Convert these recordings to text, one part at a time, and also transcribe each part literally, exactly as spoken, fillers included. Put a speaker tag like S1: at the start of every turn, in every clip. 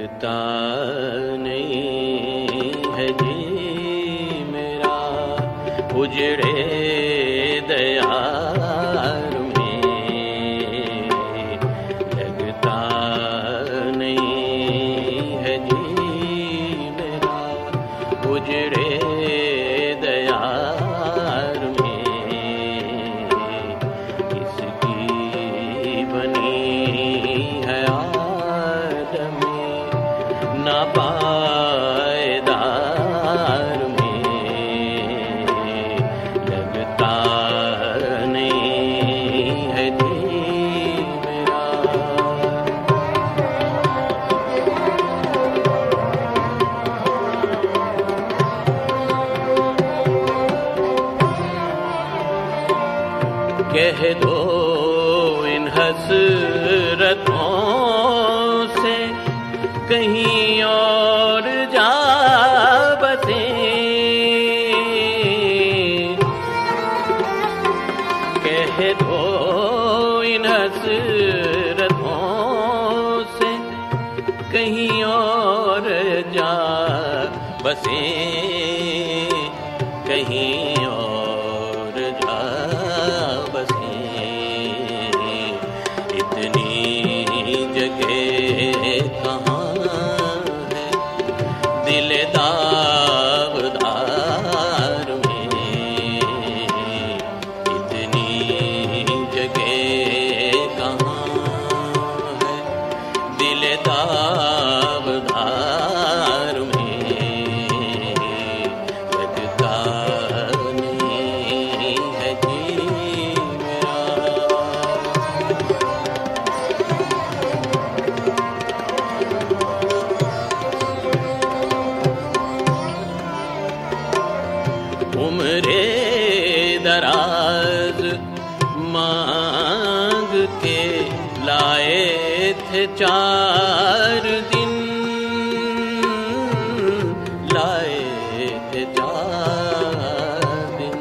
S1: लगता नहीं है जी मेरा उजड़े दयार में, लगता नहीं है जी मेरा उजड़े दयार में, इसकी बनी है आदमी ना पायदार में, लगता नहीं है जी मेरा। कह दो इन हसरतों से कहीं और जा बसे, कह दो इन हसरतों से कहीं और जा बसे, कहीं और जा बसे, इतनी जगह कहाँ है दिल दावदार में, इतनी जगह कहाँ है दिल दावदार में, लगता नहीं है जी मेरा। उम्रे दराज मांग के लाए थे चार दिन, लाए थे चार दिन,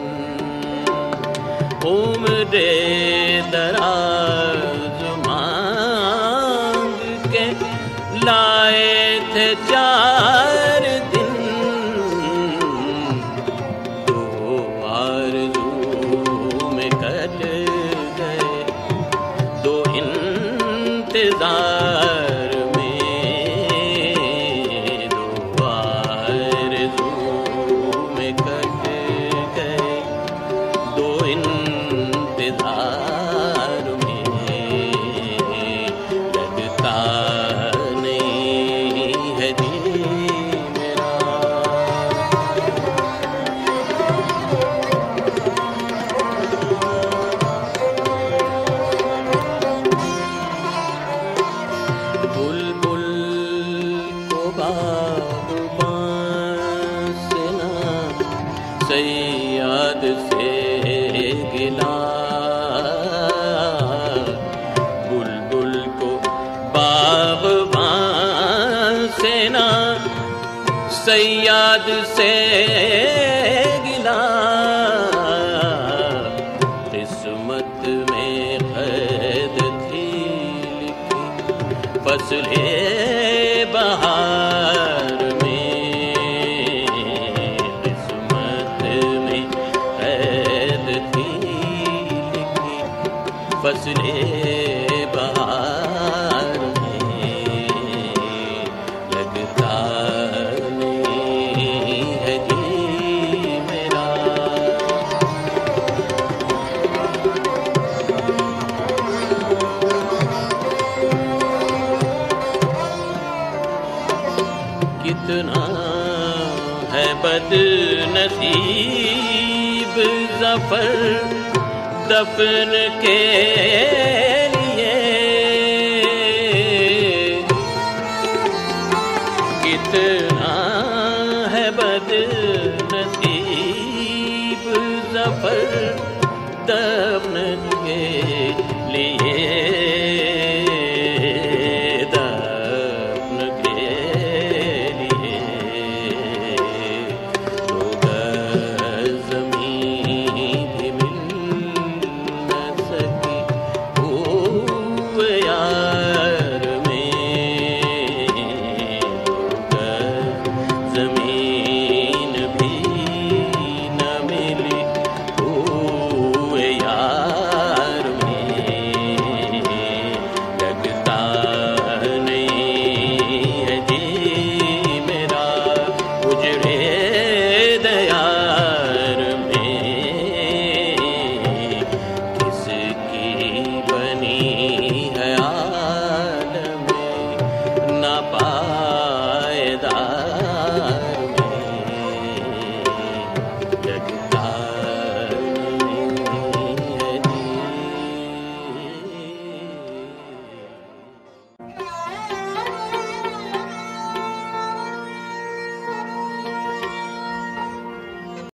S1: उम्रे दराज मांग के लाए थे चार दिन, आरज़ू में कट गए दो इंतजार में, दो आरज़ू में कट गए दो इंतजार में, लगता नहीं है जी मेरा। बुलबुल को बाग़बान से ना सैयाद से गिला, बुलबुल को बाग़बान से ना सैयाद से गिला, किस्मत में कैद थी लिखी फसले बहार में, किस्मत में कैद थी लिखी फसले बहार में, लगता नहीं है जी मेरा। कितना है बदनसीब ज़फ़र दफन के लिए, कितना है बदनसीब ज़फ़र दफन के लिए,